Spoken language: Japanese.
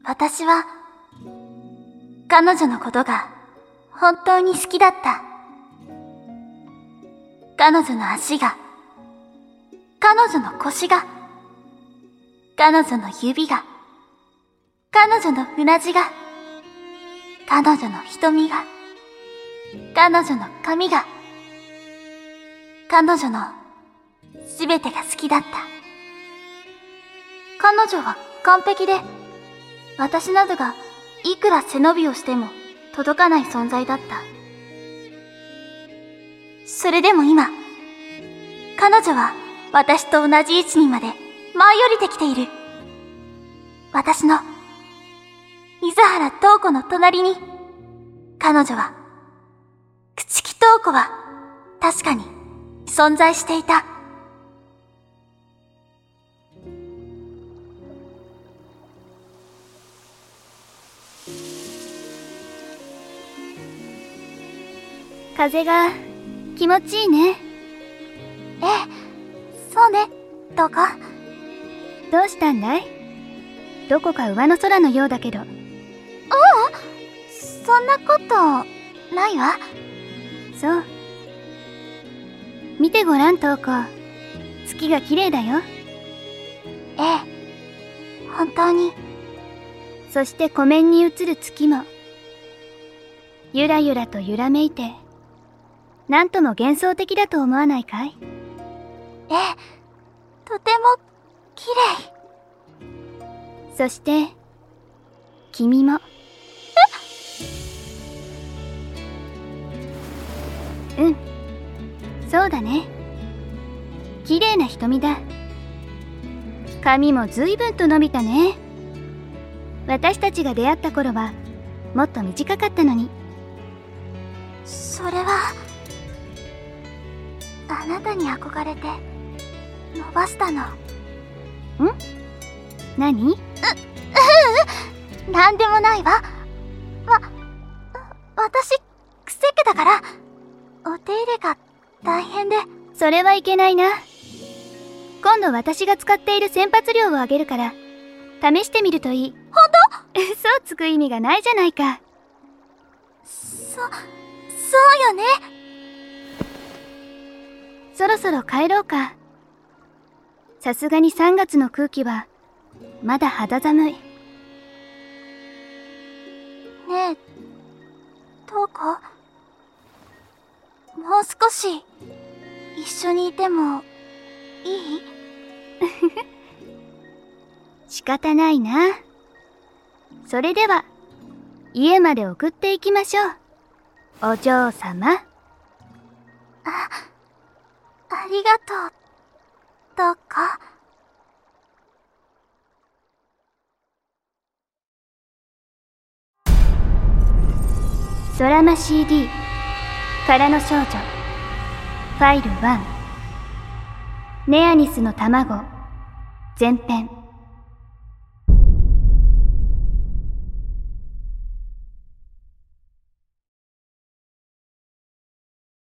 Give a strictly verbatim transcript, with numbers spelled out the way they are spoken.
私は、彼女のことが本当に好きだった。彼女の足が、彼女の腰が、彼女の指が、彼女のうなじが、彼女の瞳が、彼女の髪が、彼女のすべてが好きだった。彼女は完璧で、私などがいくら背伸びをしても届かない存在だった。それでも今、彼女は私と同じ位置にまで舞い降りてきている。私の水原塔子の隣に、彼女は、朽木塔子は確かに存在していた。 風が気持ちいいね。 ええ、そうね、塔子。 どうしたんだい？どこか上の空のようだけど。 ううん、そんなことないわ。 そう。見てごらん、塔子。月が綺麗だよ。 ええ、本当に。 そして湖面に映る月も、ゆらゆらと揺らめいて、なんとも幻想的だと思わないかい？ ええ、とても綺麗。 そして、君も。え？うん。そうだね。綺麗な瞳だ。髪もずいぶんと伸びたね。私たちが出会った頃は、もっと短かったのに。 それは、あなたに憧れて、伸ばしたの。ん？ 何？う、うう、なんでもないわ。わ、私、くせ毛だから、お手入れが大変で。 それはいけないな。今度私が使っている洗髪料をあげるから、試してみるといい。 ほんと？ 嘘つく意味がないじゃないか。 そ、そうよね。 そろそろ帰ろうか。さすがにさんがつの空気は、まだ肌寒い。 ねえ、塔子？もう少し、一緒にいても、いい？ 仕方ないな。それでは、家まで送っていきましょう。お嬢様。 あ、ありがとう、塔子。 ドラマ シーディー からの少女ファイルワンネアニスの卵前編。